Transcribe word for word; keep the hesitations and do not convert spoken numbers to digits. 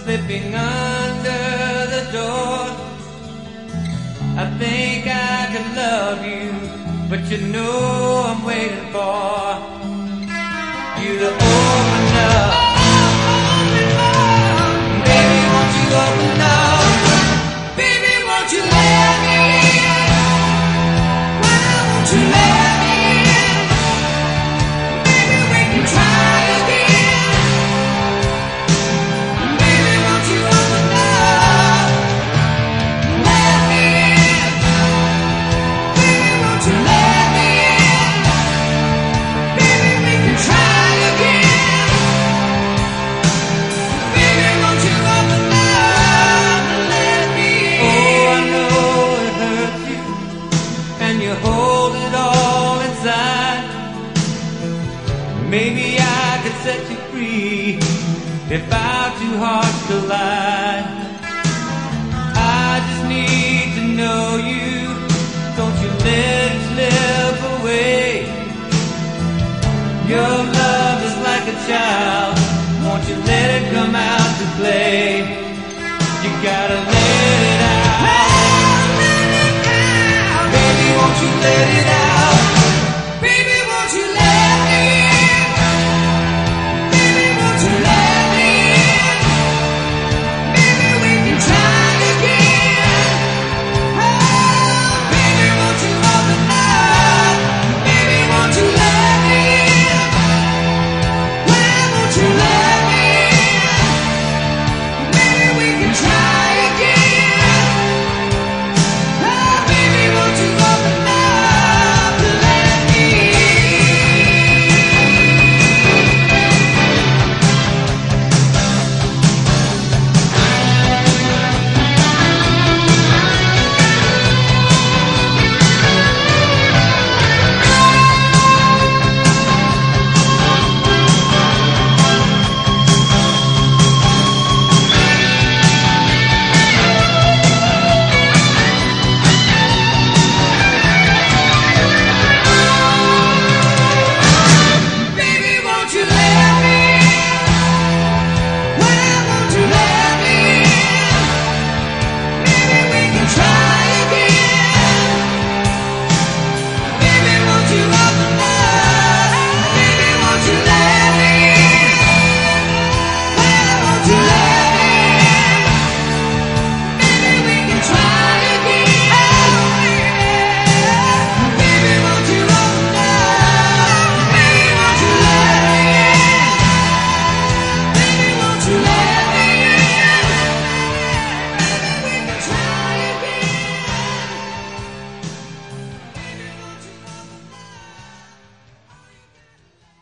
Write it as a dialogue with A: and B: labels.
A: slipping under the door. I think I could love you, but you know I'm waiting for you to open up. Baby, won't you open up? Baby, won't you let me in? Why won't you let me in? Baby, we can try again. Baby, won't you open up? Let me in. Baby, won't you let me in? Baby, we can try again. Baby, won't you open up and let me in? Oh, I know it hurts you, and you hold it all inside. Maybe I could set you free if our two hearts collide. I just need to know you. Don't you let it slip away. Your love is like a child. Won't you let it come out to play? You gotta let it out. Baby, won't you let it